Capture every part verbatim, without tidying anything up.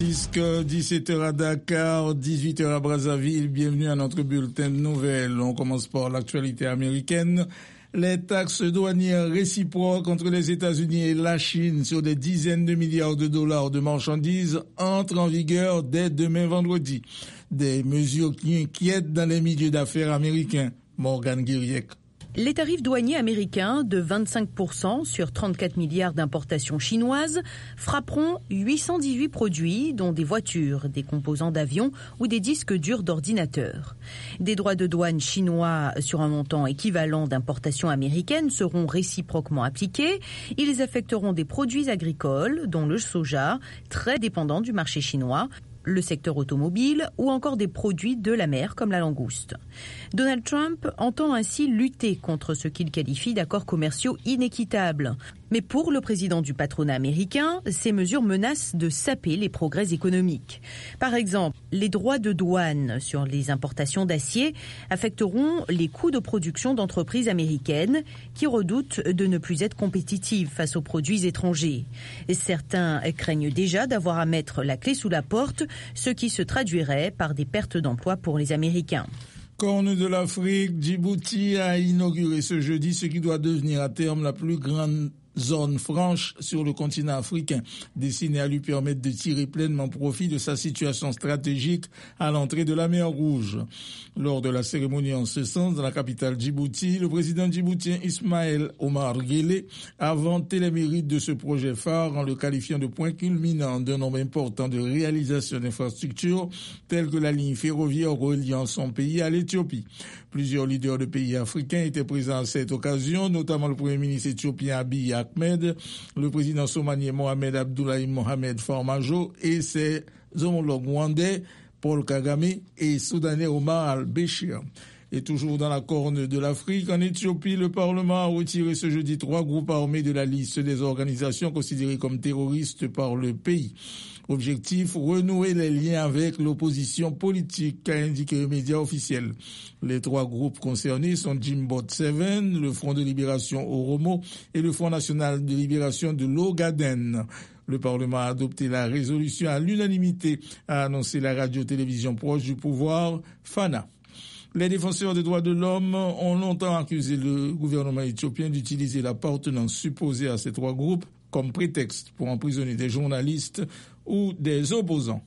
dix-sept heures à Dakar, dix-huit heures à Brazzaville. Bienvenue à notre bulletin de nouvelles. On commence par l'actualité américaine. Les taxes douanières réciproques entre les États-Unis et la Chine sur des dizaines de milliards de dollars de marchandises entrent en vigueur dès demain vendredi. Des mesures qui inquiètent dans les milieux d'affaires américains. Morgan Guiriec. Les tarifs douaniers américains de vingt-cinq pour cent sur trente-quatre milliards d'importations chinoises frapperont huit cent dix-huit produits, dont des voitures, des composants d'avions ou des disques durs d'ordinateurs. Des droits de douane chinois sur un montant équivalent d'importations américaines seront réciproquement appliqués. Ils affecteront des produits agricoles, dont le soja, très dépendant du marché chinois, le secteur automobile ou encore des produits de la mer comme la langouste. Donald Trump entend ainsi lutter contre ce qu'il qualifie d'accords commerciaux inéquitables. Mais pour le président du patronat américain, ces mesures menacent de saper les progrès économiques. Par exemple, les droits de douane sur les importations d'acier affecteront les coûts de production d'entreprises américaines qui redoutent de ne plus être compétitives face aux produits étrangers. Certains craignent déjà d'avoir à mettre la clé sous la porte, ce qui se traduirait par des pertes d'emplois pour les Américains. Corne de l'Afrique, Djibouti a inauguré ce jeudi ce qui doit devenir à terme la plus grande zone franche sur le continent africain, destinée à lui permettre de tirer pleinement profit de sa situation stratégique à l'entrée de la mer Rouge. Lors de la cérémonie en ce sens dans la capitale Djibouti, le président djiboutien Ismaël Omar Guelleh a vanté les mérites de ce projet phare en le qualifiant de point culminant d'un nombre important de réalisations d'infrastructures telles que la ligne ferroviaire reliant son pays à l'Éthiopie. Plusieurs leaders de pays africains étaient présents à cette occasion, notamment le premier ministre éthiopien Abiy Ahmed, le président somalien Mohamed Abdullahi Mohamed Farmajo et ses homologues rwandais Paul Kagame et soudanais Omar al-Béchir. Et toujours dans la corne de l'Afrique, en Éthiopie, le Parlement a retiré ce jeudi trois groupes armés de la liste des organisations considérées comme terroristes par le pays. Objectif, renouer les liens avec l'opposition politique, qu'a indiqué le média officiel. Les trois groupes concernés sont Jimbot sept, le Front de libération Oromo et le Front national de libération de l'Ogaden. Le Parlement a adopté la résolution à l'unanimité, a annoncé la radio-télévision proche du pouvoir, Fana. Les défenseurs des droits de l'homme ont longtemps accusé le gouvernement éthiopien d'utiliser l'appartenance supposée à ces trois groupes comme prétexte pour emprisonner des journalistes ou des opposants.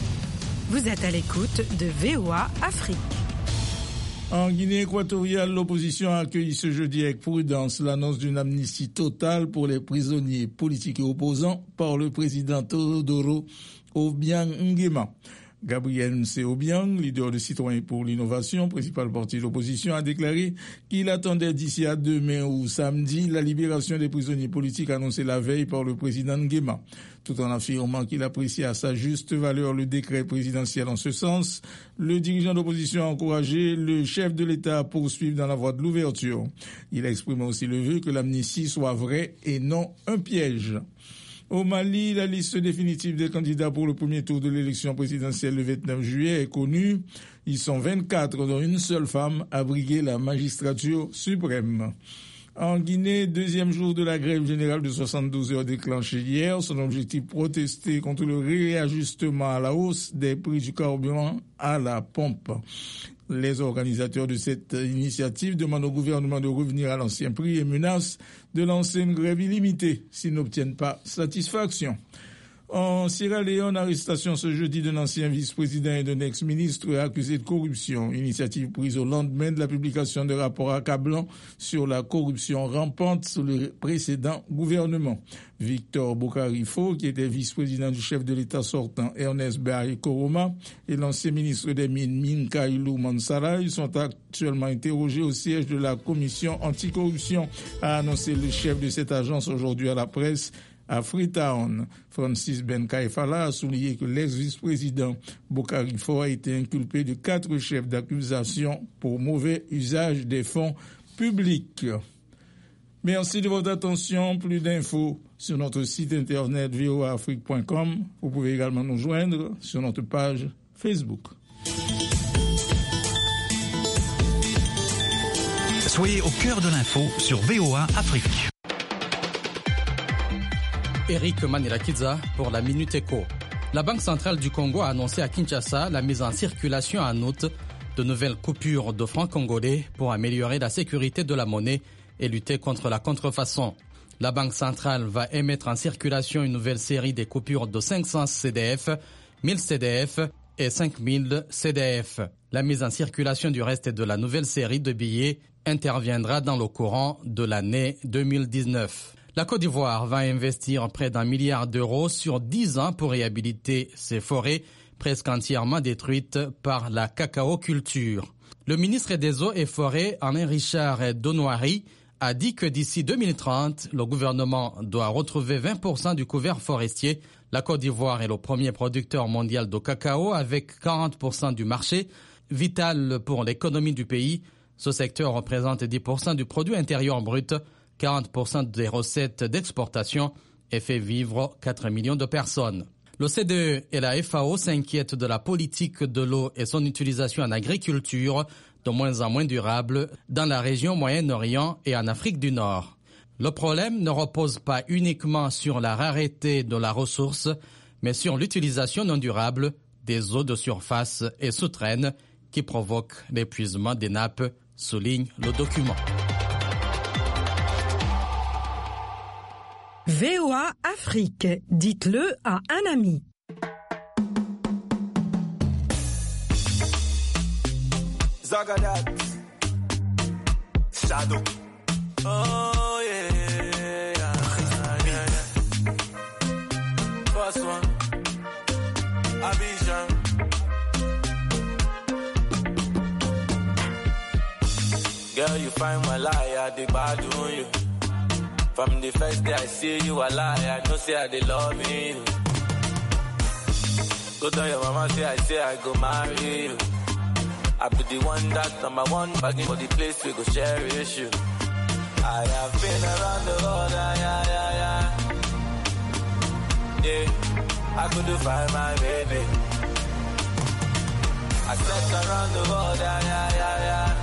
Vous êtes à l'écoute de V O A Afrique. En Guinée équatoriale, l'opposition a accueilli ce jeudi avec prudence l'annonce d'une amnistie totale pour les prisonniers politiques et opposants par le président Teodoro Obiang Nguema. Gabriel Msé-Obiang, leader de Citoyens pour l'innovation, principal parti de l'opposition, a déclaré qu'il attendait d'ici à demain ou samedi la libération des prisonniers politiques annoncée la veille par le président Nguema. Tout en affirmant qu'il apprécie à sa juste valeur le décret présidentiel en ce sens, le dirigeant d'opposition a encouragé le chef de l'État à poursuivre dans la voie de l'ouverture. Il a exprimé aussi le vœu que l'amnistie soit vraie et non un piège. Au Mali, la liste définitive des candidats pour le premier tour de l'élection présidentielle le vingt-neuf juillet est connue. Ils sont vingt-quatre, dont une seule femme a brigué la magistrature suprême. En Guinée, deuxième jour de la grève générale de soixante-douze heures déclenchée hier. Son objectif, protester contre le réajustement à la hausse des prix du carburant à la pompe. Les organisateurs de cette initiative demandent au gouvernement de revenir à l'ancien prix et menacent de lancer une grève illimitée s'ils n'obtiennent pas satisfaction. En Sierra Leone, arrestation ce jeudi d'un ancien vice-président et d'un ex-ministre accusé de corruption. Initiative prise au lendemain de la publication de rapports accablants sur la corruption rampante sous le précédent gouvernement. Victor Bokarifo, qui était vice-président du chef de l'État sortant Ernest Bai Koroma, et l'ancien ministre des Mines Minkailou Mansaray sont actuellement interrogés au siège de la commission anticorruption, a annoncé le chef de cette agence aujourd'hui à la presse. À Freetown, Francis Ben Kaifala a souligné que l'ex-vice-président Bokarifo a été inculpé de quatre chefs d'accusation pour mauvais usage des fonds publics. Merci de votre attention. Plus d'infos sur notre site internet v o a afrique point com. Vous pouvez également nous joindre sur notre page Facebook. Soyez au cœur de l'info sur V O A Afrique. Eric Manirakidza pour la Minute Éco. La Banque centrale du Congo a annoncé à Kinshasa la mise en circulation en août de nouvelles coupures de francs congolais pour améliorer la sécurité de la monnaie et lutter contre la contrefaçon. La Banque centrale va émettre en circulation une nouvelle série des coupures de cinq cents C D F, mille C D F et cinq mille C D F. La mise en circulation du reste de la nouvelle série de billets interviendra dans le courant de l'année deux mille dix-neuf. La Côte d'Ivoire va investir près d'un milliard d'euros sur dix ans pour réhabiliter ses forêts presque entièrement détruites par la cacao-culture. Le ministre des Eaux et Forêts, Alain Richard Donoiry, a dit que d'ici deux mille trente, le gouvernement doit retrouver vingt pour cent du couvert forestier. La Côte d'Ivoire est le premier producteur mondial de cacao avec quarante pour cent du marché. Vital pour l'économie du pays, ce secteur représente dix pour cent du produit intérieur brut, quarante pour cent des recettes d'exportation et fait vivre quatre millions de personnes. Le C D E et la F A O s'inquiètent de la politique de l'eau et son utilisation en agriculture de moins en moins durable dans la région Moyen-Orient et en Afrique du Nord. Le problème ne repose pas uniquement sur la rareté de la ressource, mais sur l'utilisation non durable des eaux de surface et souterraines qui provoque l'épuisement des nappes, souligne le document. V O A Afrique, dites-le à un ami. Zagadat, Shadow. Oh yeah, yeah, yeah, yeah. First one, Abidjan. Girl, you find my lie, they bad on you. From the first day I see you a lie, I know say I they love me. Go tell your mama say I say I go marry you. I be the one that number one bagging for the place we go cherish you. I have been around the world, yeah, yeah, yeah, yeah. Yeah, I couldn't find my baby. I stepped around the world, yeah, yeah, yeah, yeah.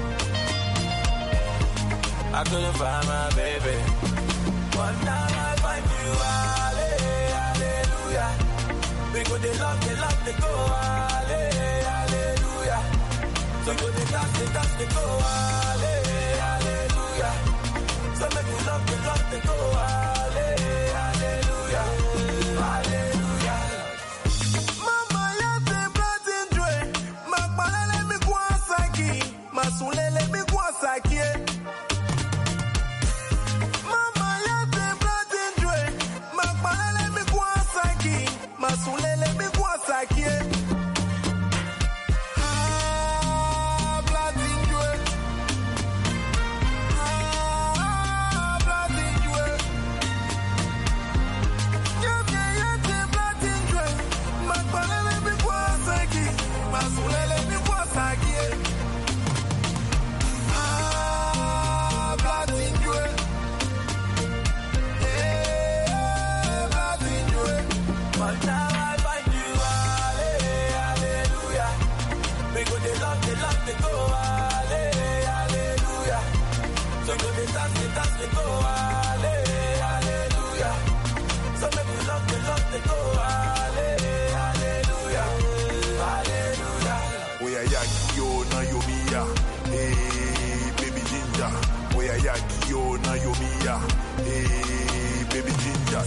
I couldn't find my baby. But now I find you, hallelujah. We go they love, they love, they go, hallelujah. So go they dance, they dance, they go, hallelujah. So make you love, they love, they go, hallelujah. Hallelujah. Mama yate blatin dwe, makbalele mi kwa saki, masulele mi kwa saki. Masulele mi kwa sakie. Ah, blatinjwe. Ah, blatinjwe. Yoke yete blatinjwe. Makulele mi kwa saki. Masulele mi kwa sakie. Ah, blatinjwe. Eh, blatinjwe. But now I find you, hallelujah. We go they love, they love, they go, hallelujah. So go they dance, they dance, they go, hallelujah. So make you love, they love, they go, hallelujah. Hallelujah. We are Yakio Nayomiya, hey baby ginger. We are Yakio Nayomiya, hey baby ginger.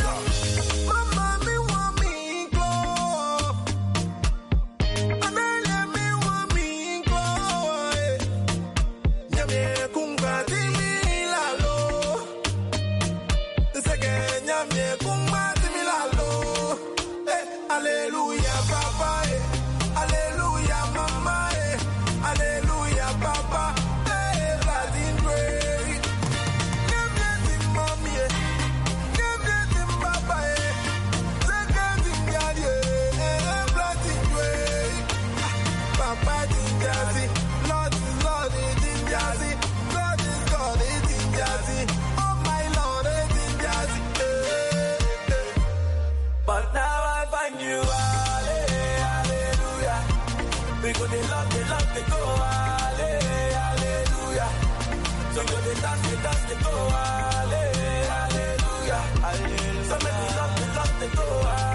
dance the go, hallelujah, hallelujah. So make me love the love the go, hallelujah.